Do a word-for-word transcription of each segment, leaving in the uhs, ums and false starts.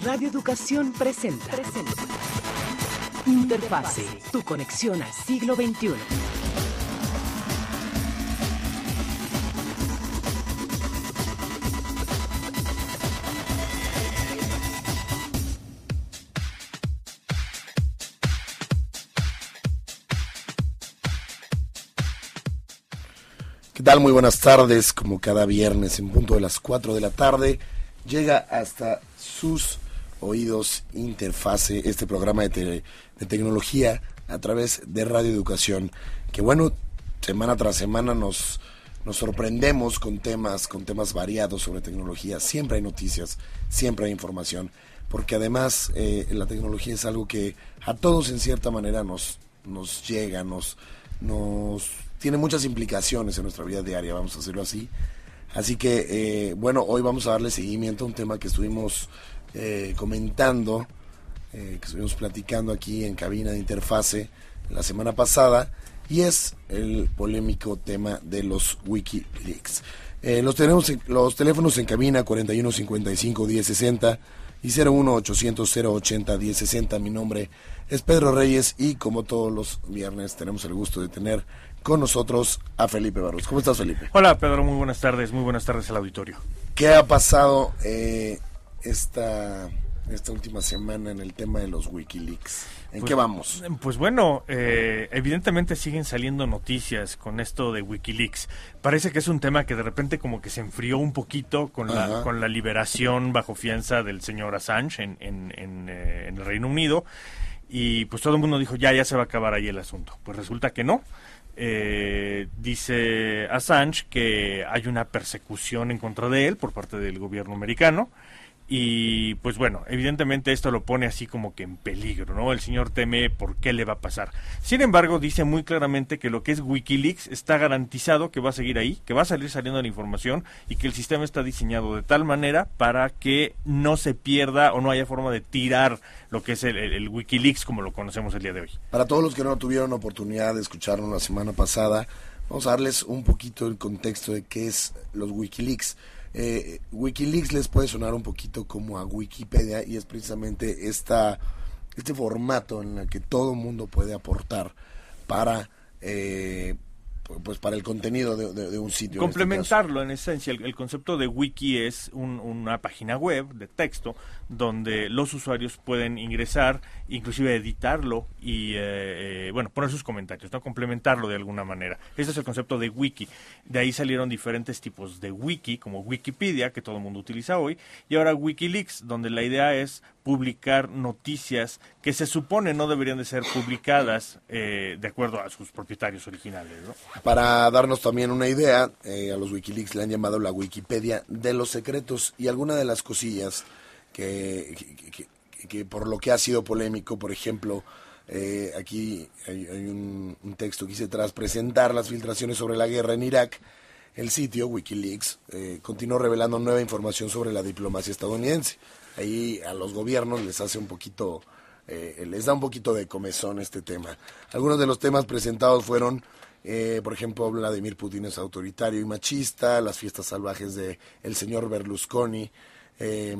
Radio Educación presenta. presenta. Interfase, tu conexión al siglo veintiuno. ¿Qué tal? Muy buenas tardes. Como cada viernes en punto de las cuatro de la tarde, llega hasta sus oídos Interfase, este programa de, te- de tecnología a través de Radio Educación, que bueno, semana tras semana nos, nos sorprendemos con temas, con temas variados sobre tecnología. Siempre hay noticias, siempre hay información, porque además eh, la tecnología es algo que a todos en cierta manera nos, nos llega, nos, nos tiene muchas implicaciones en nuestra vida diaria, vamos a hacerlo así. Así que, eh, bueno, hoy vamos a darle seguimiento a un tema que estuvimos eh, comentando, eh, que estuvimos platicando aquí en cabina de Interfase la semana pasada, y es el polémico tema de los Wikileaks. Eh, los, tenemos en, los teléfonos en cabina cuarenta y uno cincuenta y cinco diez sesenta y cero uno ochocientos cero ochenta diez sesenta. Mi nombre es Pedro Reyes y como todos los viernes tenemos el gusto de tener con nosotros a Felipe Barros. ¿Cómo estás, Felipe? Hola, Pedro, muy buenas tardes, muy buenas tardes al auditorio. ¿Qué ha pasado eh, esta, esta última semana en el tema de los Wikileaks? ¿En pues, qué vamos? Pues bueno, eh, evidentemente siguen saliendo noticias con esto de Wikileaks. Parece que es un tema que de repente como que se enfrió un poquito con, la, con la liberación bajo fianza del señor Assange en, en, en, eh, en el Reino Unido. Y pues todo el mundo dijo, ya, ya se va a acabar ahí el asunto. Pues resulta que no. Eh, dice Assange que hay una persecución en contra de él por parte del gobierno americano y pues bueno, evidentemente esto lo pone así como que en peligro, ¿no? El señor teme por qué le va a pasar. Sin embargo, dice muy claramente que lo que es Wikileaks está garantizado que va a seguir ahí, que va a salir saliendo la información y que el sistema está diseñado de tal manera para que no se pierda o no haya forma de tirar lo que es el, el, el Wikileaks como lo conocemos el día de hoy. Para todos los que no tuvieron oportunidad de escucharnos la semana pasada, vamos a darles un poquito el contexto de qué es los Wikileaks. Eh, Wikileaks les puede sonar un poquito como a Wikipedia y es precisamente esta, este formato en el que todo el mundo puede aportar para eh, pues para el contenido de, de, de un sitio. Complementarlo en, este en esencia, el, el concepto de wiki es un, una página web de texto donde los usuarios pueden ingresar, inclusive editarlo y eh, eh, bueno, poner sus comentarios, no complementarlo de alguna manera. Ese es el concepto de wiki. De ahí salieron diferentes tipos de wiki, como Wikipedia, que todo el mundo utiliza hoy, y ahora Wikileaks, donde la idea es publicar noticias que se supone no deberían de ser publicadas eh, de acuerdo a sus propietarios originales, ¿no? Para darnos también una idea, eh, a los Wikileaks le han llamado la Wikipedia de los secretos, y alguna de las cosillas que, que, que, que por lo que ha sido polémico, por ejemplo, eh, aquí hay, hay un, un texto que dice: tras presentar las filtraciones sobre la guerra en Irak, el sitio Wikileaks eh, continuó revelando nueva información sobre la diplomacia estadounidense. Ahí a los gobiernos les hace un poquito, eh, les da un poquito de comezón este tema. Algunos de los temas presentados fueron, eh, por ejemplo, Vladimir Putin es autoritario y machista, las fiestas salvajes de el señor Berlusconi, eh,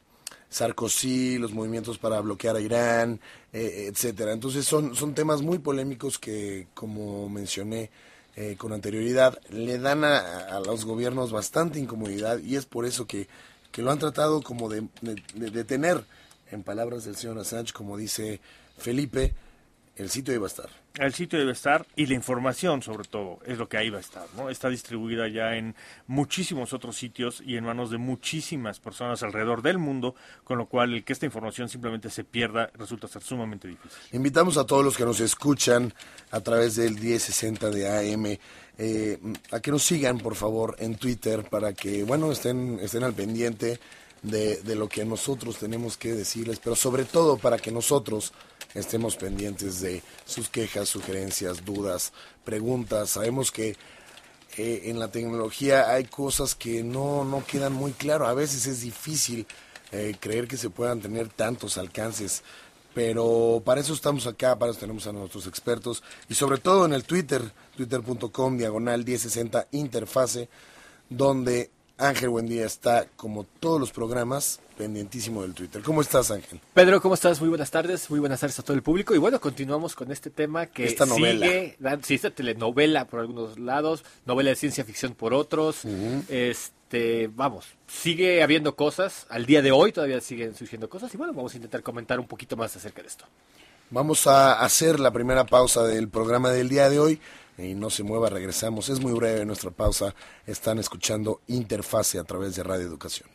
Sarkozy, los movimientos para bloquear a Irán, eh, etcétera. Entonces son, son temas muy polémicos que, como mencioné eh, con anterioridad, le dan a, a los gobiernos bastante incomodidad, y es por eso que que lo han tratado como de, de, de tener, en palabras del señor Assange, como dice Felipe, el sitio debe estar. El sitio debe estar y la información, sobre todo, es lo que ahí va a estar, ¿no? Está distribuida ya en muchísimos otros sitios y en manos de muchísimas personas alrededor del mundo, con lo cual el que esta información simplemente se pierda resulta ser sumamente difícil. Invitamos a todos los que nos escuchan a través del diez sesenta de A M eh, a que nos sigan, por favor, en Twitter para que, bueno, estén, estén al pendiente de, de lo que nosotros tenemos que decirles, pero sobre todo para que nosotros estemos pendientes de sus quejas, sugerencias, dudas, preguntas. Sabemos que eh, en la tecnología hay cosas que no, no quedan muy claras. A veces es difícil eh, creer que se puedan tener tantos alcances, pero para eso estamos acá, para eso tenemos a nuestros expertos, y sobre todo en el Twitter, twitter punto com diagonal diez sesenta Interfase, donde Ángel Buendía está, como todos los programas, pendientísimo del Twitter. ¿Cómo estás, Ángel? Pedro, ¿cómo estás? Muy buenas tardes, muy buenas tardes a todo el público. Y bueno, continuamos con este tema que esta novela. sigue, sí, esta telenovela por algunos lados, novela de ciencia ficción por otros. Uh-huh. Este, vamos, sigue habiendo cosas, al día de hoy todavía siguen surgiendo cosas y bueno, vamos a intentar comentar un poquito más acerca de esto. Vamos a hacer la primera pausa del programa del día de hoy. Y no se mueva, regresamos. Es muy breve nuestra pausa. Están escuchando Interfase a través de Radio Educación.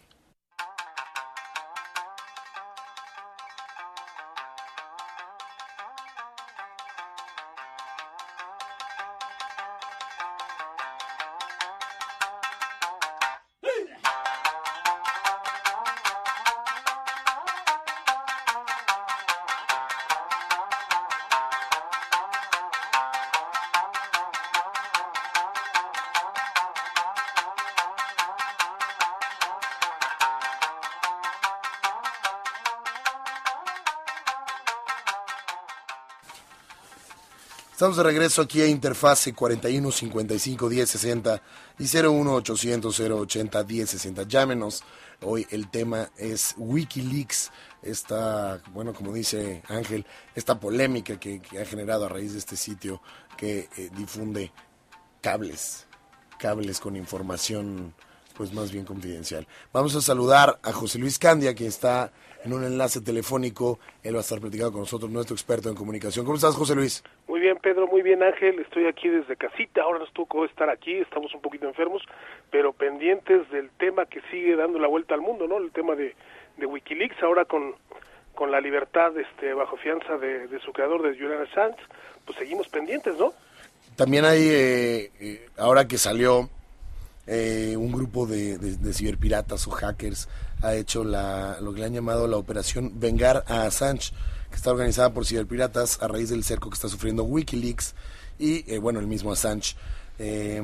Estamos de regreso aquí a Interfase cuarenta y uno cincuenta y cinco diez sesenta y cero uno ochocientos cero ochenta diez sesenta. Llámenos. Hoy el tema es WikiLeaks, esta, bueno, como dice Ángel, esta polémica que, que ha generado a raíz de este sitio que eh, difunde cables, cables con información pues más bien confidencial. Vamos a saludar a José Luis Candia, que está en un enlace telefónico. Él va a estar platicando con nosotros, nuestro experto en comunicación. ¿Cómo estás, José Luis? Muy bien, Pedro, muy bien, Ángel. Estoy aquí desde casita, ahora nos tocó estar aquí, estamos un poquito enfermos, pero pendientes del tema que sigue dando la vuelta al mundo, ¿no? El tema de, de WikiLeaks, ahora con, con la libertad este, bajo fianza de, de su creador, de Julian Assange, pues seguimos pendientes, ¿no? También hay, eh, eh, ahora que salió... Eh, un grupo de, de, de ciberpiratas o hackers ha hecho la, lo que le han llamado la operación Vengar a Assange, que está organizada por ciberpiratas a raíz del cerco que está sufriendo WikiLeaks y eh, bueno, el mismo Assange. Eh,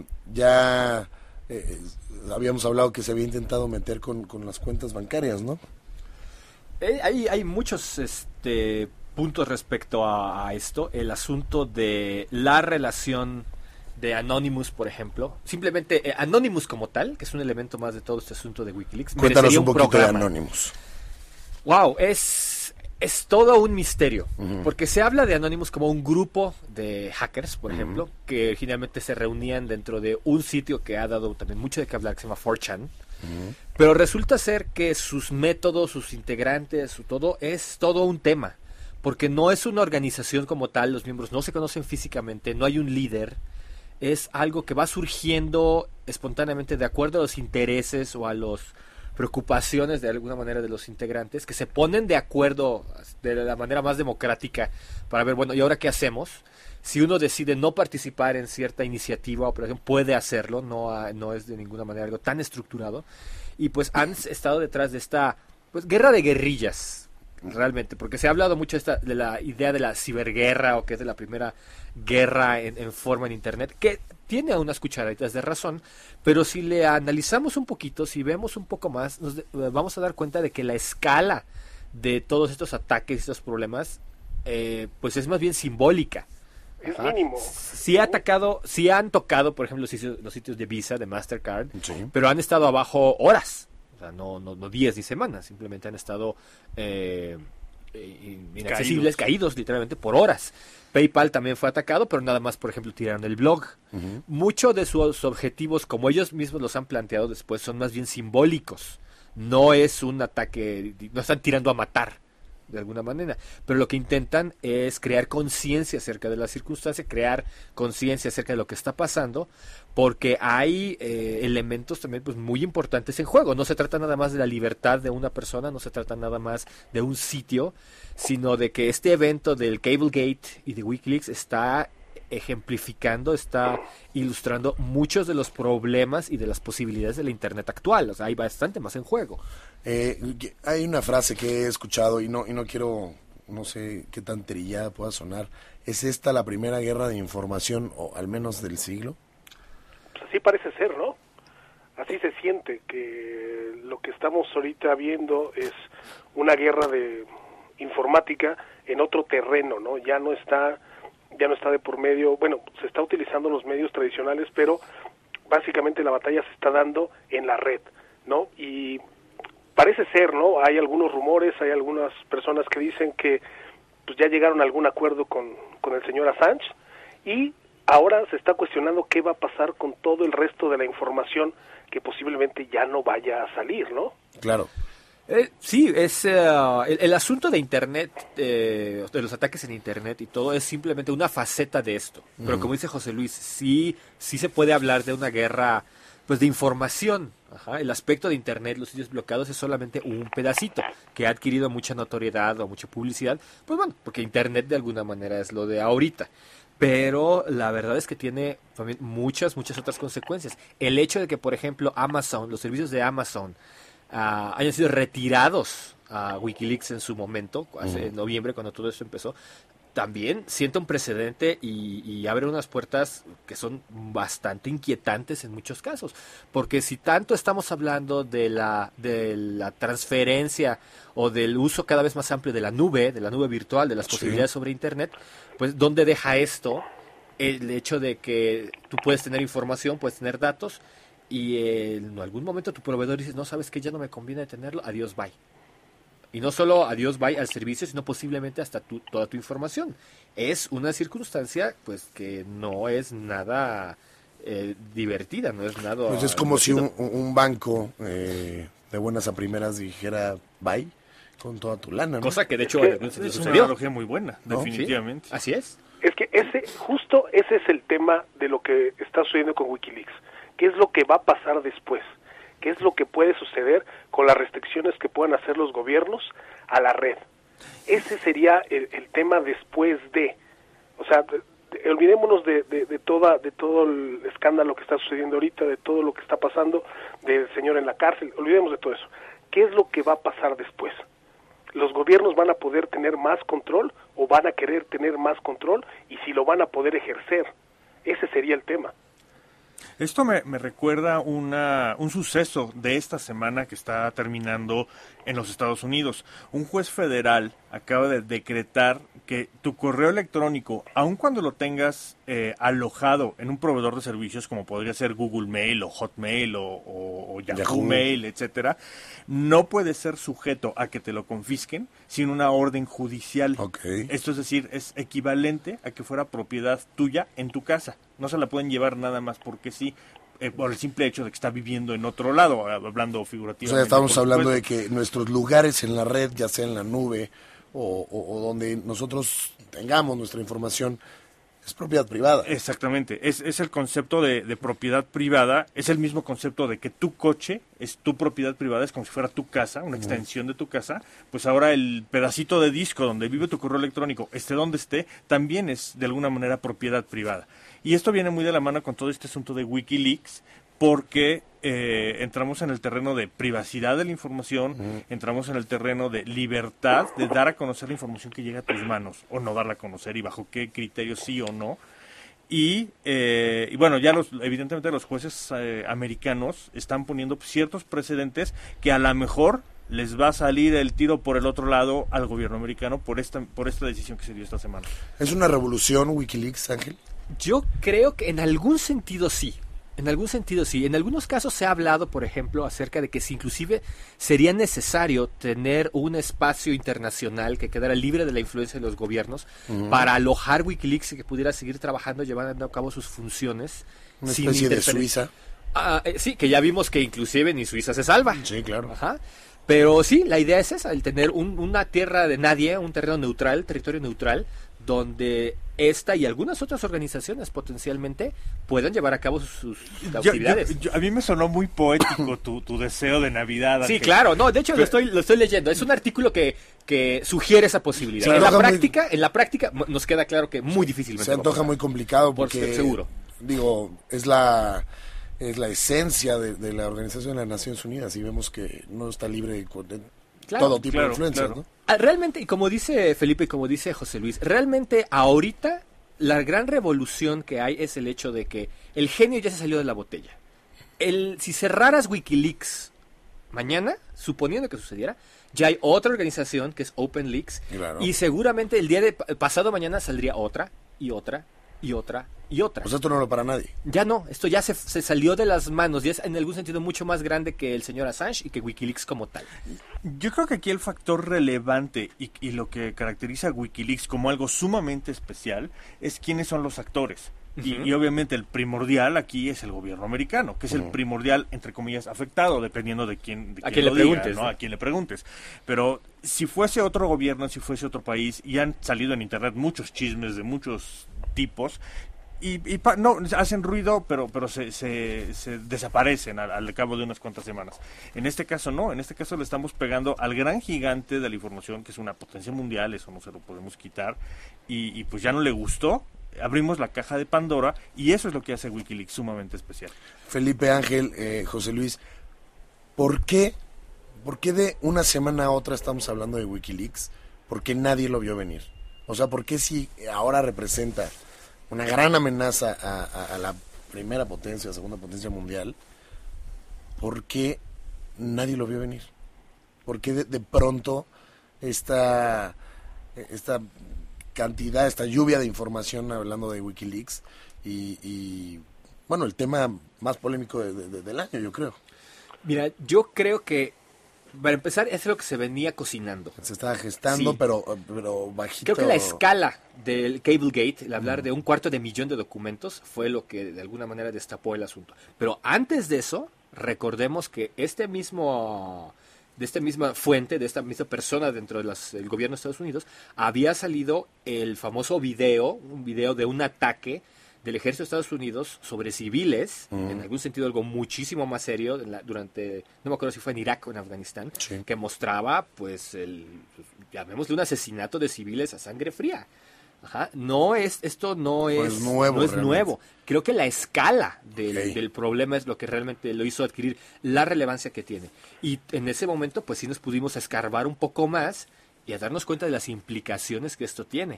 ya eh, habíamos hablado que se había intentado meter con, con las cuentas bancarias, ¿no? Eh, hay, hay muchos este, puntos respecto a, a esto. El asunto de la relación de Anonymous, por ejemplo. Simplemente eh, Anonymous como tal, que es un elemento más de todo este asunto de WikiLeaks. Cuéntanos un, un poquito programa. de Anonymous. Wow, es, es todo un misterio. Uh-huh. Porque se habla de Anonymous como un grupo de hackers, por uh-huh. ejemplo, que originalmente se reunían dentro de un sitio que ha dado también mucho de qué hablar, que se llama four chan. Uh-huh. Pero resulta ser que sus métodos, sus integrantes, su todo, es todo un tema. Porque no es una organización como tal, los miembros no se conocen físicamente, no hay un líder. Es algo que va surgiendo espontáneamente de acuerdo a los intereses o a las preocupaciones de alguna manera de los integrantes, que se ponen de acuerdo de la manera más democrática para ver, bueno, ¿y ahora qué hacemos? Si uno decide no participar en cierta iniciativa o operación, puede hacerlo, no, no es de ninguna manera algo tan estructurado. Y pues han estado detrás de esta pues guerra de guerrillas, realmente, porque se ha hablado mucho esta, de la idea de la ciberguerra o que es de la primera guerra en, en forma en internet, que tiene unas cucharaditas de razón, pero si le analizamos un poquito, si vemos un poco más, nos de, vamos a dar cuenta de que la escala de todos estos ataques y estos problemas eh, pues es más bien simbólica. Es mínimo. Sí ha atacado, sí han tocado, por ejemplo, los sitios, los sitios de Visa, de Mastercard, sí. Pero han estado abajo horas. O sea, no, no, no días ni semanas, simplemente han estado eh, inaccesibles, caídos. caídos literalmente por horas. PayPal también fue atacado, pero nada más, por ejemplo, tiraron el blog. Uh-huh. Muchos de sus objetivos, como ellos mismos los han planteado después, son más bien simbólicos. No es un ataque, no están tirando a matar, de alguna manera, pero lo que intentan es crear conciencia acerca de la circunstancia, crear conciencia acerca de lo que está pasando, porque hay eh, elementos también pues muy importantes en juego. No se trata nada más de la libertad de una persona, no se trata nada más de un sitio, sino de que este evento del Cablegate y de WikiLeaks está ejemplificando, está ilustrando muchos de los problemas y de las posibilidades de la internet actual. O sea, hay bastante más en juego. Eh, hay una frase que he escuchado y no y no quiero, no sé qué tan trillada pueda sonar. ¿Es esta la primera guerra de información, o al menos del siglo? Pues así parece ser, ¿no? Así se siente, que lo que estamos ahorita viendo es una guerra de informática en otro terreno, ¿no? Ya no está, ya no está de por medio, bueno, se está utilizando los medios tradicionales, pero básicamente la batalla se está dando en la red, ¿no? Y parece ser, ¿no? Hay algunos rumores, hay algunas personas que dicen que pues ya llegaron a algún acuerdo con, con el señor Assange, y ahora se está cuestionando qué va a pasar con todo el resto de la información que posiblemente ya no vaya a salir, ¿no? Claro. Eh, sí, es uh, el, el asunto de Internet, eh, de los ataques en Internet y todo, es simplemente una faceta de esto. Mm. Pero como dice José Luis, sí, sí se puede hablar de una guerra, pues, de información. Ajá. El aspecto de Internet, los sitios bloqueados, es solamente un pedacito que ha adquirido mucha notoriedad o mucha publicidad. Pues bueno, porque Internet de alguna manera es lo de ahorita. Pero la verdad es que tiene también muchas, muchas otras consecuencias. El hecho de que, por ejemplo, Amazon, los servicios de Amazon, Uh, hayan sido retirados a uh, Wikileaks en su momento, hace, uh-huh. en noviembre, cuando todo esto empezó, también sienta un precedente y, y abre unas puertas que son bastante inquietantes en muchos casos, porque si tanto estamos hablando de la, de la transferencia o del uso cada vez más amplio de la nube, de la nube virtual, de las sí. posibilidades sobre Internet, pues ¿dónde deja esto el hecho de que tú puedes tener información, puedes tener datos, y eh, en algún momento tu proveedor dice, no, sabes que ya no me conviene tenerlo, adiós, bye? Y no solo adiós, bye al servicio, sino posiblemente hasta tu, toda tu información. Es una circunstancia, pues, que no es nada eh, divertida, no es nada... Pues es como divertido. Si un, un banco eh, de buenas a primeras dijera, bye, con toda tu lana, ¿no? Cosa que de hecho es, es, es una analogía muy buena, ¿no? Definitivamente. ¿Sí? Así es. Es que ese, justo ese es el tema de lo que está sucediendo con Wikileaks. ¿Qué es lo que va a pasar después? ¿Qué es lo que puede suceder con las restricciones que puedan hacer los gobiernos a la red? Ese sería el, el tema después de... O sea, de, de, olvidémonos de, de, de, toda, de todo el escándalo que está sucediendo ahorita, de todo lo que está pasando, del señor en la cárcel, olvidemos de todo eso. ¿Qué es lo que va a pasar después? ¿Los gobiernos van a poder tener más control o van a querer tener más control? Y si lo van a poder ejercer. Ese sería el tema. Esto me, me recuerda una, un suceso de esta semana que está terminando en los Estados Unidos. Un juez federal acaba de decretar que tu correo electrónico, aun cuando lo tengas eh, alojado en un proveedor de servicios como podría ser Google Mail o Hotmail o, o, o Yahoo, Yahoo Mail, etcétera, no puede ser sujeto a que te lo confisquen sin una orden judicial. Okay. Esto es decir, es equivalente a que fuera propiedad tuya en tu casa. No se la pueden llevar nada más porque sí, eh, por el simple hecho de que está viviendo en otro lado, hablando figurativamente. O sea, estamos hablando de que nuestros lugares en la red, ya sea en la nube o, o, o donde nosotros tengamos nuestra información, es propiedad privada. Exactamente, es, es el concepto de, de propiedad privada, es el mismo concepto de que tu coche es tu propiedad privada, es como si fuera tu casa, una extensión de tu casa. Pues ahora el pedacito de disco donde vive tu correo electrónico, esté donde esté, también es de alguna manera propiedad privada. Y esto viene muy de la mano con todo este asunto de Wikileaks, porque eh, entramos en el terreno de privacidad de la información, uh-huh. entramos en el terreno de libertad de dar a conocer la información que llega a tus manos, o no darla a conocer, y bajo qué criterios sí o no. Y, eh, y bueno, ya los, evidentemente los jueces eh, americanos están poniendo ciertos precedentes que a lo mejor les va a salir el tiro por el otro lado al gobierno americano por esta, por esta decisión que se dio esta semana. ¿Es una revolución Wikileaks, Ángel? Yo creo que en algún sentido sí. En algún sentido sí. En algunos casos se ha hablado, por ejemplo, acerca de que si inclusive sería necesario tener un espacio internacional que quedara libre de la influencia de los gobiernos uh-huh. para alojar Wikileaks y que pudiera seguir trabajando, llevando a cabo sus funciones. Una especie de Suiza. Ah, eh, sí, que ya vimos que inclusive ni Suiza se salva. Sí, claro. Ajá. Pero sí, la idea es esa, el tener un, una tierra de nadie, un terreno neutral, territorio neutral, donde esta y algunas otras organizaciones potencialmente puedan llevar a cabo sus, sus actividades. Yo, yo, a mí me sonó muy poético tu, tu deseo de Navidad. Sí, Ángel. Claro, no, de hecho Pero, lo estoy lo estoy leyendo. Es un artículo que, que sugiere esa posibilidad. En la práctica, muy, en la práctica nos queda claro que muy difícil. Se antoja muy complicado porque por seguro. Digo, es la es la esencia de, de la Organización de las Naciones Unidas y vemos que no está libre de, de claro, todo tipo claro, de influencias, claro. ¿no? Realmente, y como dice Felipe y como dice José Luis, realmente ahorita la gran revolución que hay es el hecho de que el genio ya se salió de la botella. El, si cerraras Wikileaks mañana, suponiendo que sucediera, ya hay otra organización que es OpenLeaks claro. y seguramente el día de pasado mañana saldría otra y otra y otra y otra. Pues esto no lo para nadie. Ya no, esto ya se, se salió de las manos y es en algún sentido mucho más grande que el señor Assange y que WikiLeaks como tal. Yo creo que aquí el factor relevante y, y lo que caracteriza a WikiLeaks como algo sumamente especial es quiénes son los actores. Uh-huh. Y, y obviamente el primordial aquí es el gobierno americano, que es uh-huh. el primordial, entre comillas, afectado, dependiendo de quién, de a quién quién lo le diga, preguntes, ¿no? ¿no? A quién le preguntes. Pero si fuese otro gobierno, si fuese otro país, y han salido en internet muchos chismes de muchos tipos, y, y pa, no hacen ruido, pero pero se, se, se desaparecen al, al cabo de unas cuantas semanas. En este caso no, en este caso le estamos pegando al gran gigante de la información, que es una potencia mundial, eso no se lo podemos quitar, y, y pues ya no le gustó. Abrimos la caja de Pandora y eso es lo que hace WikiLeaks sumamente especial. Felipe, Ángel, eh, José Luis, ¿por qué, ¿por qué de una semana a otra estamos hablando de WikiLeaks? ¿Por qué nadie lo vio venir? O sea, ¿por qué si ahora representa una gran amenaza a, a, a la primera potencia, a segunda potencia mundial, ¿por qué nadie lo vio venir? ¿Por qué de, de pronto esta... esta cantidad, esta lluvia de información hablando de WikiLeaks y, y bueno, el tema más polémico de, de, del año, yo creo? Mira, yo creo que para empezar es lo que se venía cocinando. Se estaba gestando, sí. pero, pero bajito. Creo que la escala del Cablegate, el hablar mm. de un cuarto de millón de documentos, fue lo que de alguna manera destapó el asunto. Pero antes de eso, recordemos que este mismo... de esta misma fuente, de esta misma persona dentro del de gobierno de Estados Unidos, había salido el famoso video, un video de un ataque del ejército de Estados Unidos sobre civiles, uh-huh. en algún sentido algo muchísimo más serio, en la, durante, no me acuerdo si fue en Irak o en Afganistán, sí. que mostraba, pues, el, llamémosle un asesinato de civiles a sangre fría. Ajá. No es, esto no es, pues nuevo, no es nuevo. Creo que la escala del, okay. del problema es lo que realmente lo hizo adquirir la relevancia que tiene. Y en ese momento, pues sí nos pudimos escarbar un poco más y a darnos cuenta de las implicaciones que esto tiene.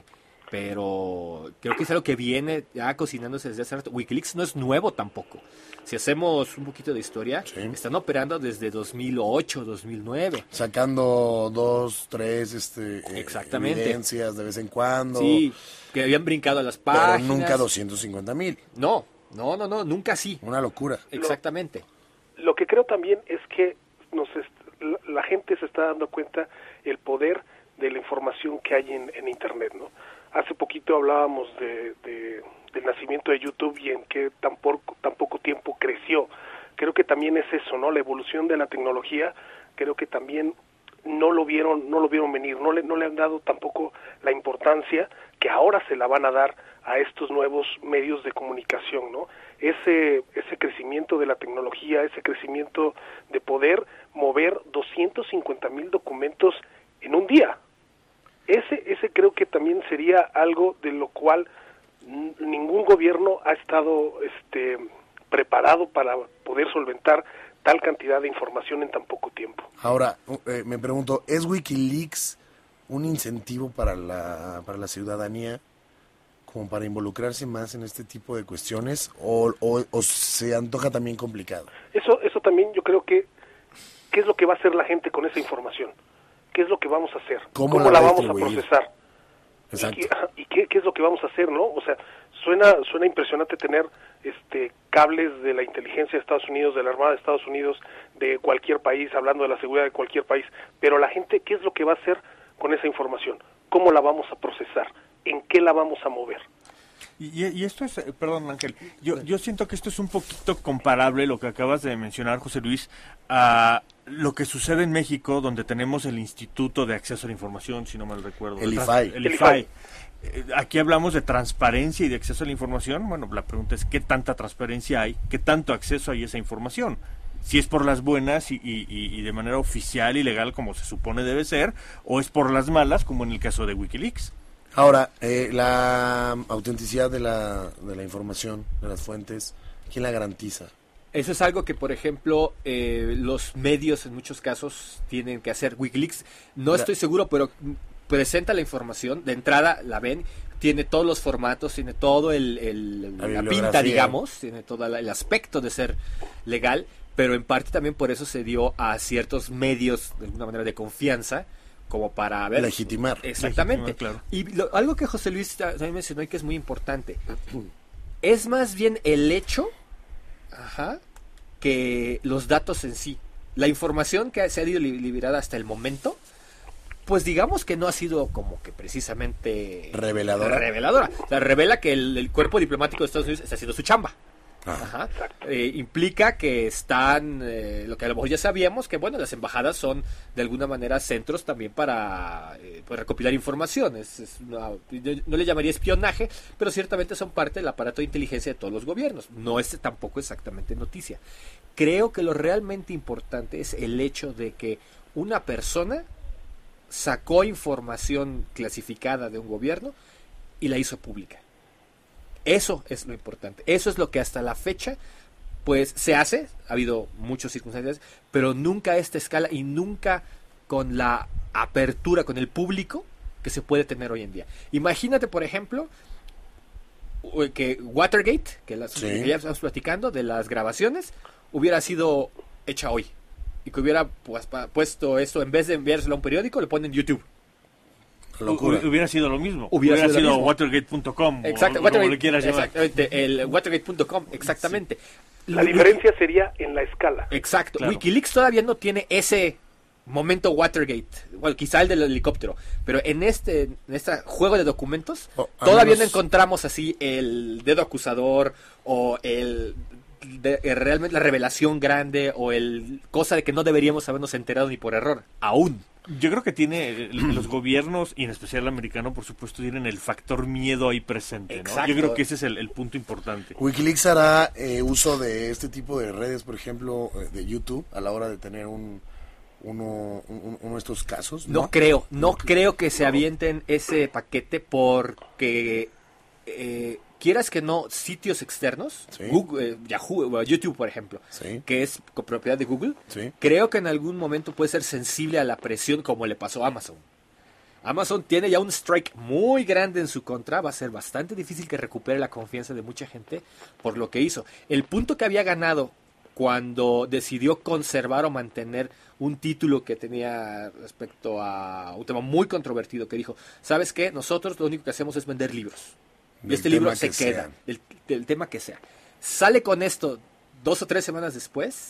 Pero creo que es algo que viene ya cocinándose desde hace rato. WikiLeaks no es nuevo tampoco. Si hacemos un poquito de historia, sí. están operando desde dos mil ocho, dos mil nueve. Sacando dos, tres este, Exactamente. evidencias de vez en cuando. Sí, que habían brincado a las páginas. Pero nunca doscientos cincuenta mil. No, no, no, no, nunca así. Una locura. Exactamente. Lo, lo que creo también es que nos est- la, la gente se está dando cuenta el poder de la información que hay en, en Internet, ¿no? Hace poquito hablábamos de, de, del nacimiento de YouTube y en qué tan, por, tan poco tiempo creció. Creo que también es eso, ¿no? La evolución de la tecnología, creo que también no lo vieron, no lo vieron venir, no le, no le han dado tampoco la importancia que ahora se la van a dar a estos nuevos medios de comunicación, ¿no? Ese, ese crecimiento de la tecnología, ese crecimiento de poder mover doscientos cincuenta mil documentos en un día. Ese, ese creo que también sería algo de lo cual n- ningún gobierno ha estado este, preparado para poder solventar tal cantidad de información en tan poco tiempo. Ahora, eh, me pregunto, ¿es WikiLeaks un incentivo para la, para la ciudadanía como para involucrarse más en este tipo de cuestiones o, o, o se antoja también complicado? Eso, eso también yo creo que, ¿qué es lo que va a hacer la gente con esa información? ¿Qué es lo que vamos a hacer? ¿Cómo, ¿Cómo la, la vamos a procesar? Exacto. ¿Y, y qué, qué es lo que vamos a hacer, no? O sea, suena suena impresionante tener este cables de la inteligencia de Estados Unidos, de la Armada de Estados Unidos, de cualquier país, hablando de la seguridad de cualquier país, pero la gente, ¿qué es lo que va a hacer con esa información? ¿Cómo la vamos a procesar? ¿En qué la vamos a mover? Y, y esto es, perdón Ángel, yo, yo siento que esto es un poquito comparable, lo que acabas de mencionar, José Luis, a lo que sucede en México, donde tenemos el Instituto de Acceso a la Información, si no mal recuerdo. El I F A I. El I F A I. Aquí hablamos de transparencia y de acceso a la información. Bueno, la pregunta es ¿qué tanta transparencia hay? ¿Qué tanto acceso hay a esa información? Si es por las buenas y, y, y de manera oficial y legal como se supone debe ser, o es por las malas como en el caso de WikiLeaks. Ahora, eh, la autenticidad de la, de la información, de las fuentes, ¿quién la garantiza? Eso es algo que, por ejemplo, eh, los medios en muchos casos tienen que hacer. WikiLeaks, no la... estoy seguro, pero presenta la información, de entrada la ven, tiene todos los formatos, tiene todo el, el la, la pinta, digamos, tiene todo el aspecto de ser legal, pero en parte también por eso se dio a ciertos medios, de alguna manera de confianza, como para ver... Legitimar. Exactamente. Legitimar, claro. Y lo, algo que José Luis también mencionó y que es muy importante, es más bien el hecho, ajá, que los datos en sí. La información que se ha ido liberada hasta el momento, pues digamos que no ha sido como que precisamente... Reveladora. Reveladora. O sea, revela que el, el cuerpo diplomático de Estados Unidos está haciendo su chamba. Ajá. Eh, implica que están, eh, lo que a lo mejor ya sabíamos, que bueno, las embajadas son de alguna manera centros también para eh, pues, recopilar información. Es, es una, yo no le llamaría espionaje, pero ciertamente son parte del aparato de inteligencia de todos los gobiernos. No es tampoco exactamente noticia. Creo que lo realmente importante es el hecho de que una persona sacó información clasificada de un gobierno y la hizo pública. Eso es lo importante. Eso es lo que hasta la fecha pues se hace. Ha habido muchas circunstancias, pero nunca a esta escala y nunca con la apertura, con el público que se puede tener hoy en día. Imagínate, por ejemplo, que Watergate, que, las, sí. que ya estamos platicando, de las grabaciones, hubiera sido hecha hoy. Y que hubiera pues, puesto esto, en vez de enviárselo a un periódico, lo ponen en YouTube. Locura. Hubiera sido lo mismo. Hubiera, hubiera sido, sido watergate punto com. Exacto, o, Watergate, como le quieras llamar. Exactamente, el watergate punto com, exactamente. Sí. La diferencia sería en la escala. Exacto. Claro. WikiLeaks todavía no tiene ese momento Watergate. Bueno, quizá el del helicóptero. Pero en este, en este juego de documentos, oh, todavía menos... no encontramos así el dedo acusador o el... De, eh, realmente la revelación grande o el cosa de que no deberíamos habernos enterado ni por error, aún. Yo creo que tiene los gobiernos, y en especial el americano, por supuesto, tienen el factor miedo ahí presente, ¿no? Yo creo que ese es el, el punto importante. WikiLeaks hará eh, uso de este tipo de redes, por ejemplo, de YouTube, a la hora de tener un uno, un, uno de estos casos, ¿no? No creo, no, no creo que se avienten ese paquete porque... Eh, quieras que no, sitios externos, sí. Google, eh, Yahoo, YouTube, por ejemplo, sí. que es propiedad de Google, sí. creo que en algún momento puede ser sensible a la presión como le pasó a Amazon. Amazon tiene ya un strike muy grande en su contra, va a ser bastante difícil que recupere la confianza de mucha gente por lo que hizo. El punto que había ganado cuando decidió conservar o mantener un título que tenía respecto a un tema muy controvertido, que dijo, ¿sabes qué? Nosotros lo único que hacemos es vender libros. Y este libro se queda, el, el tema que sea. Sale con esto dos o tres semanas después.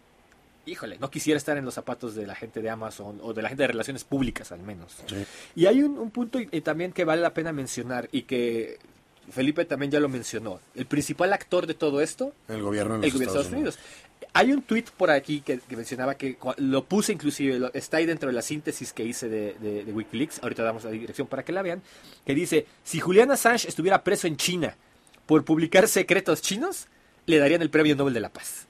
Híjole, no quisiera estar en los zapatos de la gente de Amazon o de la gente de relaciones públicas al menos. Sí. Y hay un, un punto y, y también que vale la pena mencionar y que Felipe también ya lo mencionó. El principal actor de todo esto, el gobierno de los Estados, Estados Unidos. Unidos. Hay un tweet por aquí que, que mencionaba que lo puse inclusive, lo, está ahí dentro de la síntesis que hice de, de, de WikiLeaks, ahorita damos la dirección para que la vean, que dice, si Julian Assange estuviera preso en China por publicar secretos chinos, le darían el premio Nobel de la Paz.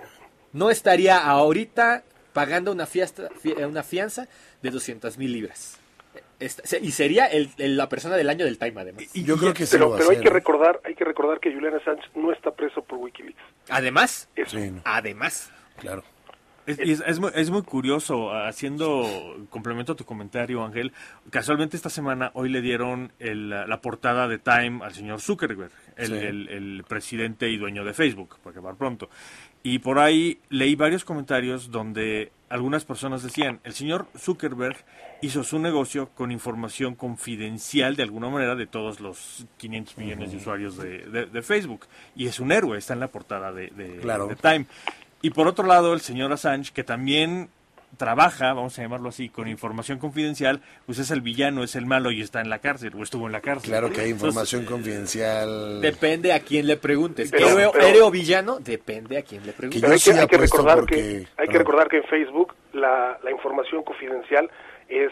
No estaría ahorita pagando una, fiesta, una fianza de doscientas mil libras. Esta, y sería el, el, la persona del año del Time, además. Y yo creo que sí pero lo va pero a hay hacer, que ¿eh? recordar hay que recordar que Julian Assange no está preso por WikiLeaks. Además, Eso. Sí, no. además. Claro. Es, es, es, muy, es muy curioso, haciendo complemento a tu comentario, Ángel. Casualmente esta semana, hoy le dieron el, la portada de Time al señor Zuckerberg, el, sí. el, el presidente y dueño de Facebook, para acabar pronto. Y por ahí leí varios comentarios donde algunas personas decían, el señor Zuckerberg hizo su negocio con información confidencial de alguna manera de todos los quinientos millones uh-huh. de usuarios de, de, de Facebook. Y es un héroe, está en la portada de, de, claro. de Time. Y por otro lado, el señor Assange, que también trabaja, vamos a llamarlo así, con información confidencial, pues es el villano, es el malo y está en la cárcel, o estuvo en la cárcel. Claro que hay información Entonces, confidencial. Depende a quién le preguntes. Pero, héroe, pero, héroe o villano, depende a quién le preguntes. Pero hay que, hay que recordar porque, que hay que recordar que en Facebook la, la información confidencial es,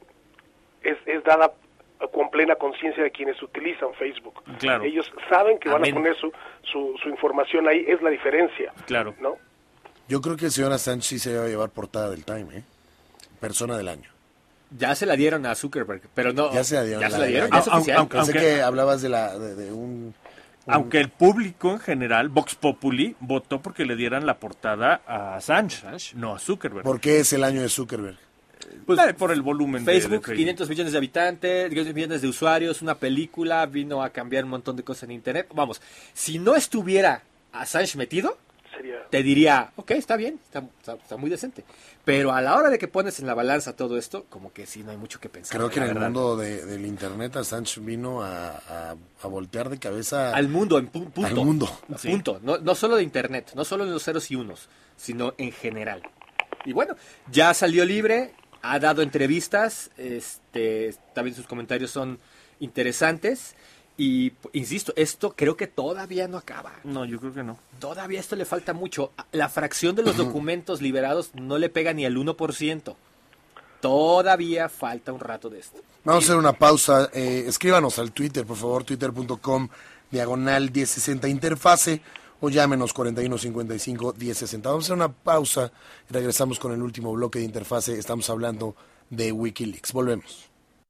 es, es dada con plena conciencia de quienes utilizan Facebook. Claro. Ellos saben que Amén. van a poner su, su, su información ahí, es la diferencia. Claro. ¿No? Yo creo que el señor Assange sí se va a llevar portada del Time, ¿eh? Persona del año. Ya se la dieron a Zuckerberg, pero no. Ya se la dieron. Ya la, se la dieron, la, ya es oficial. Aunque, Pensé aunque, que hablabas de, la, de, de un, un... Aunque el público en general, Vox Populi, votó porque le dieran la portada a Assange, Assange. no a Zuckerberg. ¿Por qué es el año de Zuckerberg? Pues, por el volumen Facebook, de, de Facebook. quinientos millones de habitantes, quinientos millones de usuarios, una película, vino a cambiar un montón de cosas en Internet. Vamos, si no estuviera Assange metido, sería... te diría, ok, está bien, está, está, está muy decente. Pero a la hora de que pones en la balanza todo esto, como que sí, no hay mucho que pensar. Creo que en el verdad. mundo de, del internet Assange vino a, a, a voltear de cabeza... Al mundo, en pu- punto. Al mundo. Sí. Punto. No, no solo de internet, no solo en los ceros y unos, sino en general. Y bueno, ya salió libre, ha dado entrevistas, este, también sus comentarios son interesantes. Y, insisto, esto creo que todavía no acaba. No, yo creo que no. Todavía esto le falta mucho. La fracción de los documentos liberados no le pega ni al uno por ciento. Todavía falta un rato de esto. Vamos a hacer una pausa. Eh, escríbanos al Twitter, por favor, twitter punto com, diagonal diez sesenta interfase, o llámenos cuarenta y uno cincuenta y cinco diez sesenta. Vamos a hacer una pausa y regresamos con el último bloque de interfase. Estamos hablando de WikiLeaks. Volvemos.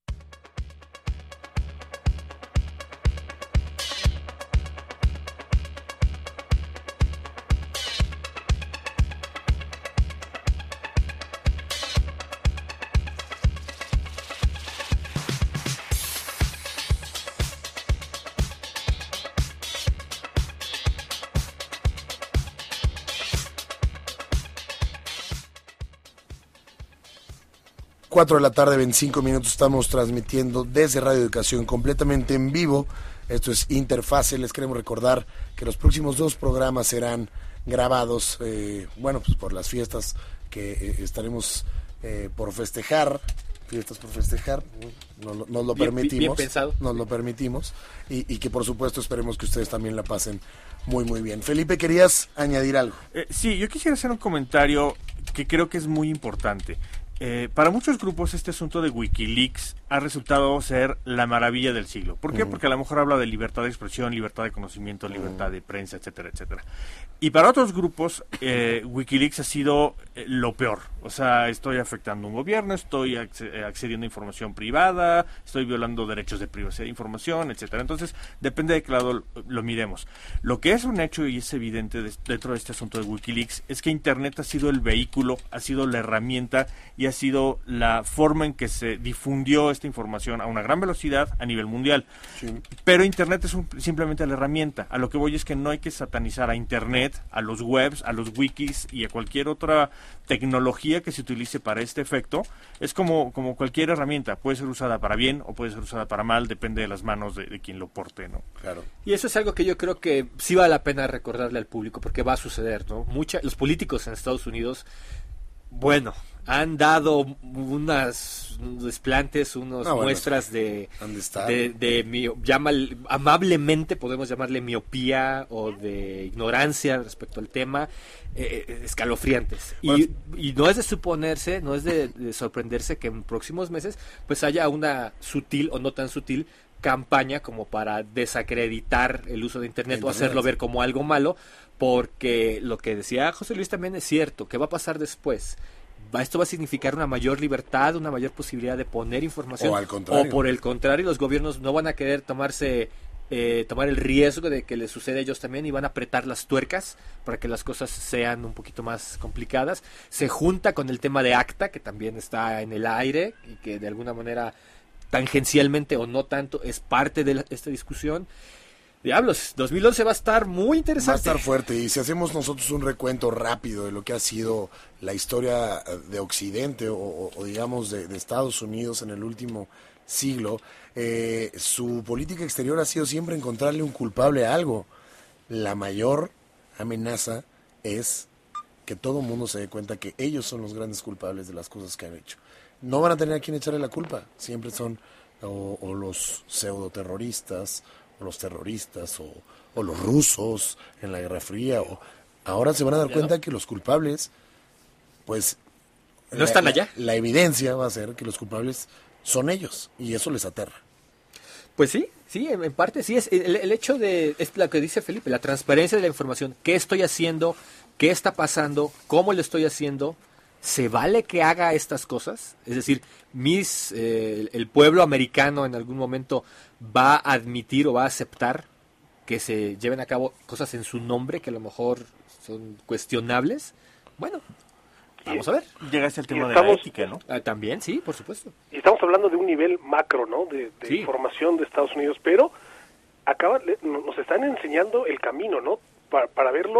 cuatro de la tarde, veinticinco minutos, estamos transmitiendo desde Radio Educación completamente en vivo. Esto es Interfase. Les queremos recordar que los próximos dos programas serán grabados, eh, bueno, pues por las fiestas que eh, estaremos eh, por festejar, fiestas por festejar, nos, nos lo Bien, permitimos, bien pensado. nos lo permitimos, y, y que por supuesto esperemos que ustedes también la pasen muy muy bien. Felipe, ¿querías añadir algo? Eh, sí, yo quisiera hacer un comentario que creo que es muy importante. Eh, para muchos grupos este asunto de WikiLeaks ha resultado ser la maravilla del siglo. ¿Por qué? Mm. Porque a lo mejor habla de libertad de expresión, libertad de conocimiento, libertad mm. de prensa, etcétera, etcétera. Y para otros grupos, eh, WikiLeaks ha sido eh, lo peor. O sea, estoy afectando a un gobierno, estoy acc- accediendo a información privada, estoy violando derechos de privacidad de información, etcétera. Entonces, depende de qué lado lo, lo miremos. Lo que es un hecho y es evidente de, dentro de este asunto de WikiLeaks es que Internet ha sido el vehículo, ha sido la herramienta y ha sido la forma en que se difundió esta información a una gran velocidad a nivel mundial. Sí. Pero Internet es un, simplemente la herramienta. A lo que voy es que no hay que satanizar a Internet, a los webs, a los wikis y a cualquier otra tecnología que se utilice para este efecto. Es como, como cualquier herramienta. Puede ser usada para bien o puede ser usada para mal, depende de las manos de, de quien lo porte, ¿no? Claro. Y eso es algo que yo creo que sí vale la pena recordarle al público, porque va a suceder, ¿no? Mucha, los políticos en Estados Unidos, bueno, han dado unas desplantes, unas no, bueno, muestras de, de, de, de mio, llama, amablemente podemos llamarle miopía o de ignorancia respecto al tema, eh, escalofriantes. Bueno, y, y no es de suponerse, no es de, de sorprenderse que en próximos meses pues haya una sutil o no tan sutil campaña como para desacreditar el uso de Internet, Internet o hacerlo ver como algo malo, porque lo que decía José Luis también es cierto. ¿Qué va a pasar después? Esto va a significar una mayor libertad, una mayor posibilidad de poner información, o, al contrario. o por el contrario, los gobiernos no van a querer tomarse eh, tomar el riesgo de que les suceda a ellos también y van a apretar las tuercas para que las cosas sean un poquito más complicadas. Se junta con el tema de ACTA, que también está en el aire y que de alguna manera tangencialmente o no tanto es parte de la, esta discusión. Diablos, dos mil once va a estar muy interesante. Va a estar fuerte, y si hacemos nosotros un recuento rápido de lo que ha sido la historia de Occidente o, o, o digamos de, de Estados Unidos en el último siglo, eh, su política exterior ha sido siempre encontrarle un culpable a algo. La mayor amenaza es que todo el mundo se dé cuenta que ellos son los grandes culpables de las cosas que han hecho. No van a tener a quien echarle la culpa, siempre son o, o los pseudoterroristas, o los terroristas, o, o los rusos en la Guerra Fría, o ahora se van a dar cuenta que los culpables, pues... ¿No la, están allá? La, la evidencia va a ser que los culpables son ellos, y eso les aterra. Pues sí, sí, en, en parte sí, es el, el hecho de, es lo que dice Felipe, la transparencia de la información, qué estoy haciendo, qué está pasando, cómo lo estoy haciendo. ¿Se vale que haga estas cosas? Es decir, mis, eh, el pueblo americano en algún momento va a admitir o va a aceptar que se lleven a cabo cosas en su nombre que a lo mejor son cuestionables. Bueno, vamos a ver. Llegaste al tema estamos, de la ética, ¿no? Ah, también, sí, por supuesto. Y estamos hablando de un nivel macro, ¿no? De, de sí. información de Estados Unidos, pero acaba, nos están enseñando el camino, ¿no? Para, para verlo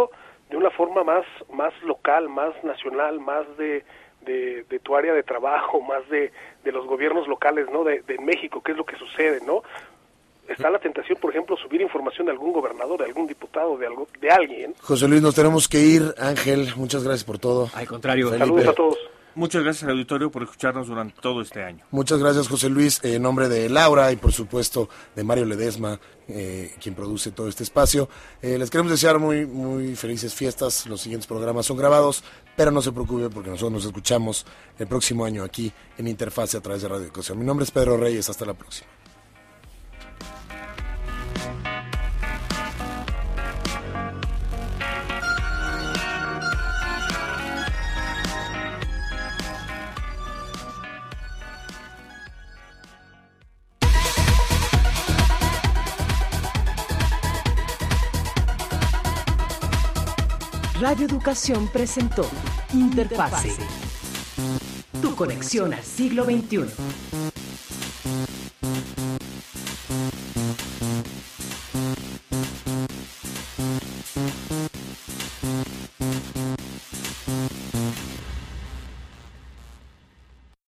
de una forma más, más local, más nacional, más de, de, de tu área de trabajo, más de, de los gobiernos locales, ¿no? De, de México, qué es lo que sucede, ¿no? Está la tentación, por ejemplo, subir información de algún gobernador, de algún diputado, de algo, de alguien. José Luis, nos tenemos que ir. Ángel, muchas gracias por todo. Al contrario, Felipe. Saludos a todos. Muchas gracias al auditorio por escucharnos durante todo este año. Muchas gracias, José Luis, en nombre de Laura y por supuesto de Mario Ledesma, eh, quien produce todo este espacio. Eh, les queremos desear muy, muy felices fiestas. Los siguientes programas son grabados, pero no se preocupe porque nosotros nos escuchamos el próximo año aquí en Interfase a través de Radio Educación. Mi nombre es Pedro Reyes, hasta la próxima. Radio Educación presentó Interfase. Tu conexión al siglo veintiuno.